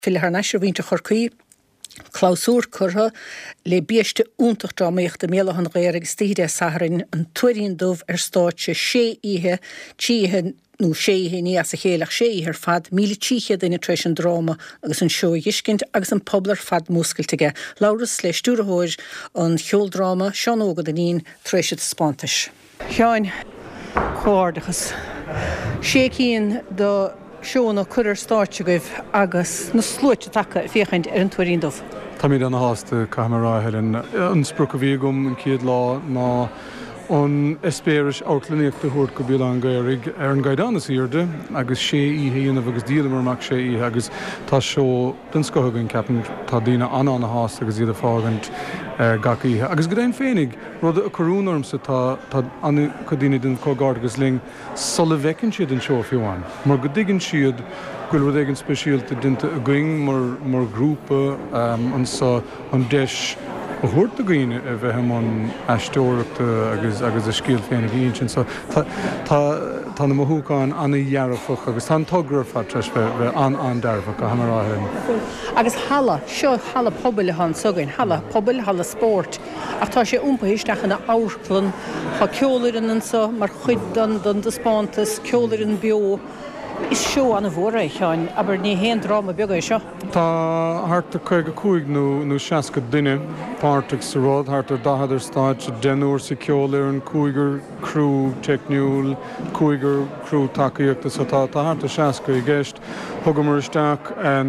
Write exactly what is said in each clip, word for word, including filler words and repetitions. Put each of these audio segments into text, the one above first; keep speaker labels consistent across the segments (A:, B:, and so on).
A: Filiar neisir bhínte chorcaí, Clausúr curtha le bíiste úntacht rámaíocht de mélahan réir agus tíide saharin an tuirín dubh ar stáitse sé ihe, títhe nó séhe ní as a chéalach sé ar fad míle tíche daine treis an dráma agus an seo dhiiscint agus an poblar fad múscailtige. Lauras le stúrathóir an cheoldráma Seán Ógad a nín treis spántais. Seán, chóardachas. Sé cín do Seán ó cuirear stáitse goibh agus na slúite take féchaint ar an tuirín dubh.
B: Tá míad an háasta caimráthir an spruc a bhí gom an céad lá ná an espéiris áclaíocht a thuirt go bíal an gairig ar an gaidanas íirde agus sé ihe dhéanamh agus díalamarach sé ihe agus tá seo den scothagainn ceapan tá daoine anán na háasta agus iad a fágant gach ihe. Agus go daon féinnig rud a choúnarmsa tá anú go daoine den cógáir agus ling sola bhecinn siad an seo fiúháin. Mar go dtigann siad Gwyl rwydd egan spesialte dinte a gwing mar, mar grúpa um, an sa an deis a hwrt a gwing a bheithem an astóireachta agus agus a sciil féin a gín so tá tá na mahúcáin anna dhearafach agus tá an tografa tras bheith an an darfach a hamaráthir.
A: Agus hala, seo hala pobl han sogain, hala pobl, hala sport. Ach tá sé úmpahisteach na áirclan, ha ceolairin an sa, mar chuid don don de spántas, ceolairin bio. Is seo an a bhóra Seán, aber ní héon dráma beaga seo?
B: Tá harta chuig a cúig nó nó seaca duine páirteach sa rád, harta dahadar stáid sa denúir sa ceolair an cúigur crú techniúil, cúigur crú takeíochta sa tá tá harta seaca i gceist, thugam mar isteach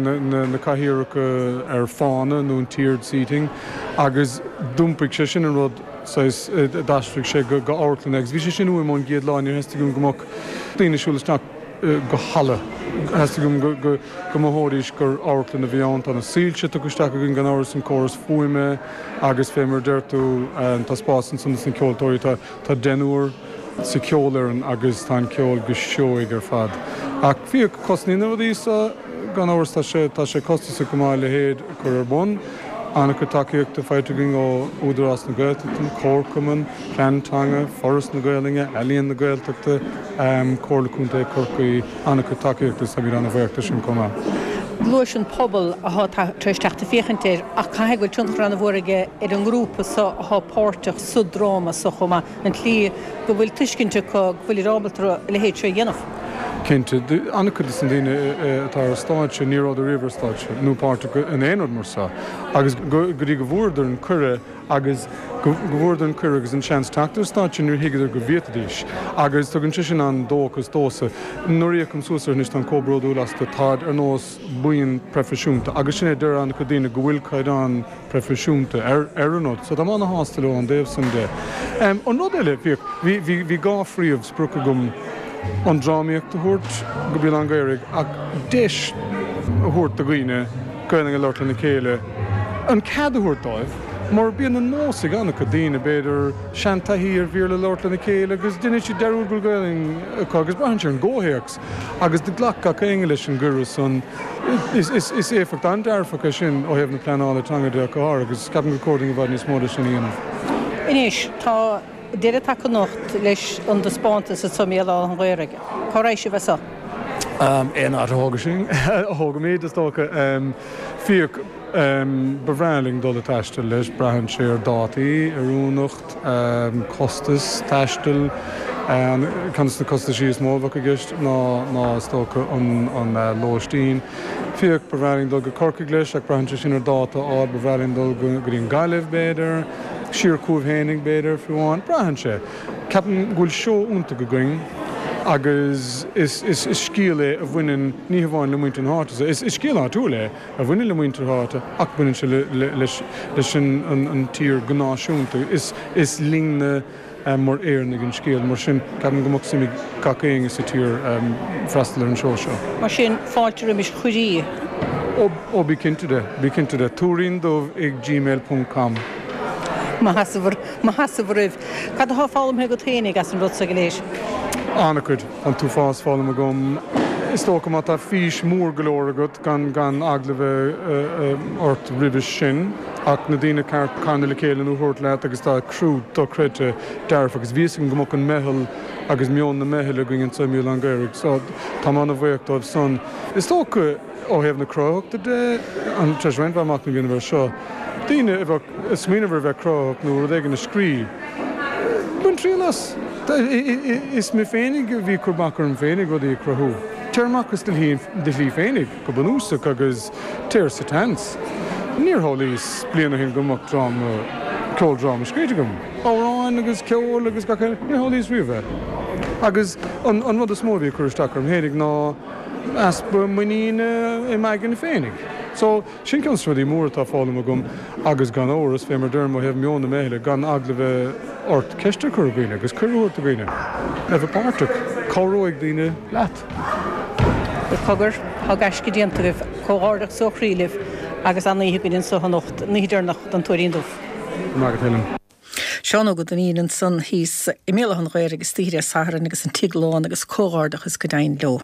B: na caithíoracha ar fána nó an tiered seating, agus dumpaigh sé sin an rud sais daisfrig sé go áirclan agus. Bhí sé sin uaim an géad láin ar heasta gom gomach daoine siúlasteach go hala. Heasta gom go móthóiris gur áirclan a bhíánt an a sílte a goisteach gon gan áras an córas fuime agus fémar deirtú tá spásan san san ceoltóirí tá denúir sa ceolair agus tá ceol go seoig ar fad. Ach bhí cosnína bhí gan áras tá sé tá sé costa sa cumáil le héad chur ar bun. Anna go takeíochta feittegin ó údarás na Gaeltachta, Corcaman, Plantanga, Forest na Gaelinge, Elíon na Gaeltachta, um, Corlacúnta Corcaí, anna go takeíochta sa bhí anna bhhairta sin comá.
A: Glúis an pobl a há treis teachta féchantéir ach caithigil tuntar an bhóraige ar an grúpa sa há pórteach sudráma sa chuma an tlí go bhfuil tuiscinnte go bhfuil rábaltra le héad seo dhéanamh.
B: Cinnte, anna chud is an daoine atá ar stáidse nírád a river stáidse, nó páirteach an éonad mar sa. Agus go dtí go bhórdar an cure agus go bhórdar an cure agus an seans teachtar stáidse nuair hiigeidir go bhétadís. Agus tugann sin an dóchas dósa, nuair íocham súsar níos an cóbródú las do táid ar nós buíon profisiúnta, agus sin é deir anna go daoine go bhfuil caidán profisiúnta ar ar an nód, so tá mána hástalú an déobh san dé. An nód eile bhí gá phríomh spruca gom an drámaíocht a thuirt go bíal an gairig ach deis a thuirt a gcuoine gailing a leirtla na céile an cad a thuirtáibh mar bíon an nósa anna go daoine beidir seantaí ar bhíor le leirtla na céile agus duine si deirúil go gailing agus baintear an ggóthéachs agus de ghlachach éige leis an gurú san is is éfacht an dearfacha sin ó hebh na pleanála tanga de go agus ceapan recording a bhd níos móda sin íanamh.
A: Inis tá Deire take nocht leis an de spántas a samíal an ghairige. Choréis sé bheitsa?
B: Éon áit a thóga sin, a thóga méad is tócha fíoch bhrealing dul a teistil leis breathann sé ar dátaí, arúnacht, costas, teistil, canas na costas síos móbhach a gceist ná is tócha an lóistín. Fíoch bhrealing dul go corcaigh leis ach breathann sé sin ar dáta ád bhrealing dul go dtíon gaiileh béidir, siar cúmh hénig béidir fiúháin, breathann sé. Ceapan gúil seo únta go going agus is scíal é a bhaineann ní hamháin le muintear háta. Is scíal áú le a bhaineann le muintear háta ach baineann sé leis sin an tír gnáisiúnta. Is líne mar éarnig an scéal mar sin ceapan gomach simí gach éing is a tír freistal ar an seo seo.
A: Mar sin fáiltear imis chuirí?
B: Ó bí cinnte de, bí cinnte de. Túrín dómh ag gmail dot com.
A: Ma hasabh rih. Cad a fálam he go téine gas an rud sa go léis?
B: Anna chud an tú fás fálam a gom is tócha má tá fís mór golóir agat gan gan aglah ort ribis sin ach na dtíine carna le céile nó thuirt leat agus tá crúd do creite dearfa agus bhíosann go mbeadh an meitheal agus meon na meitheile going an saimiú an gairig so tá mána bhaíochtáibh son. Is tócha ó hebh na croachta de an treisreint bheith na gine bhar seo. Díine a bheith smíanamh bheith croach nó ag an na scrí. Bun trílas. Is mé féinnig bhí chubachar an féinnig go dtí crothú. Tearmachchas de lí féinnig go banúsach agus tíir sa tans. Níortholís bliana hin gomach drám ceoldrám a scríte gom. Óráin agus ceol agus gacha níortholís riomh. Agus an rud a smó bhí chuirteach an hénig ná aspa muíine i meid gan féinnig. So sin ceann rudaí mór tá fálam a gom agus gan óras fé mar derm hebh meonna méile gan aglah ort ceiste churbíine agus chuúirt a bhíine. Nebh páirteach choróigh daoine leat.
A: Go chugur thugas go dtíanta bh cóáirdach sochríileh agus annaí go dtíon sohannacht níidirnacht an tuiríon dúh.
B: Mágad héilim.
A: Seán go den íon san hís i mélechan réir agus tíre saharan agus an tiagláin agus cóáirdach is go dain leo.